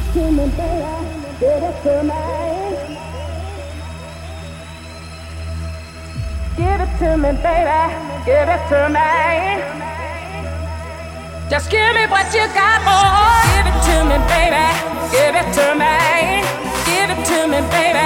to me, baby. Give it to me. Give it to me, baby. Give it to me. Just give me what you got, boy. Give it to me, baby. Give it to me. Give it to me, baby.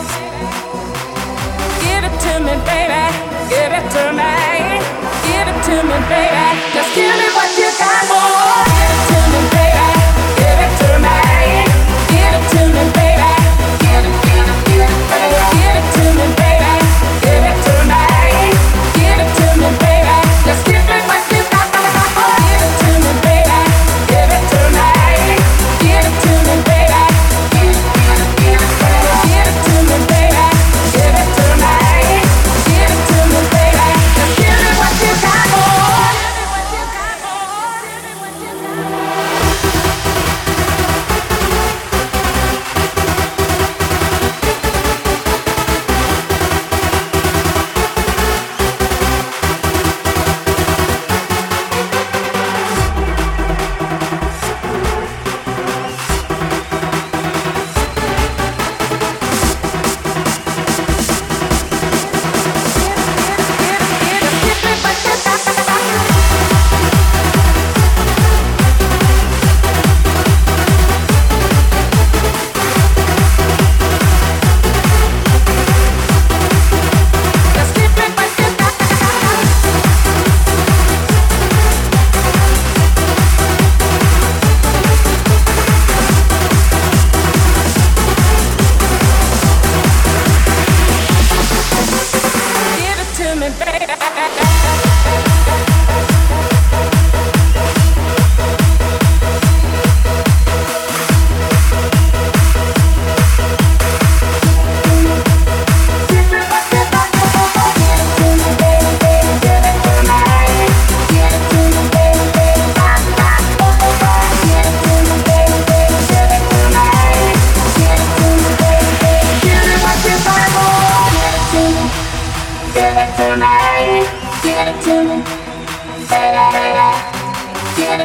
Give it to me, baby. Give it to me. Give it to me, baby. Just give me what you got, boy. Give it to me, baby. Give it to me. Give it to me, baby. Give it, baby. Give it to me, baby. Give it to me. Give it to me, baby. Just give me what you got, boy. Give it to me, baby. Give it to me. Give it to me, baby. Give it to me, baby. Give it to me. Give it to me, baby. Just give me what you got, boy.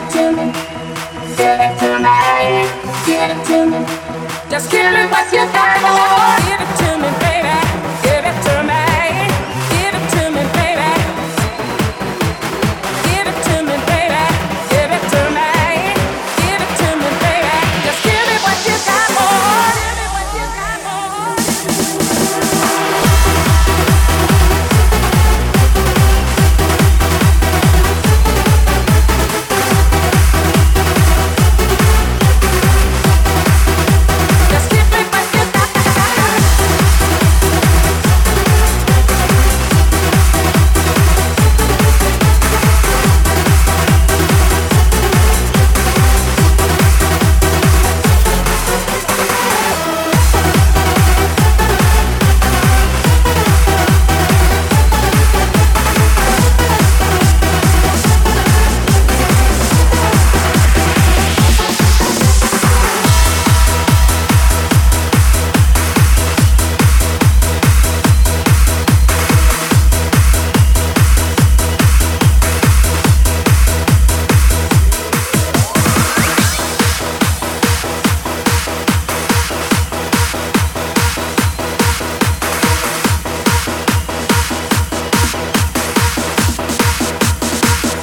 Just give me what you got.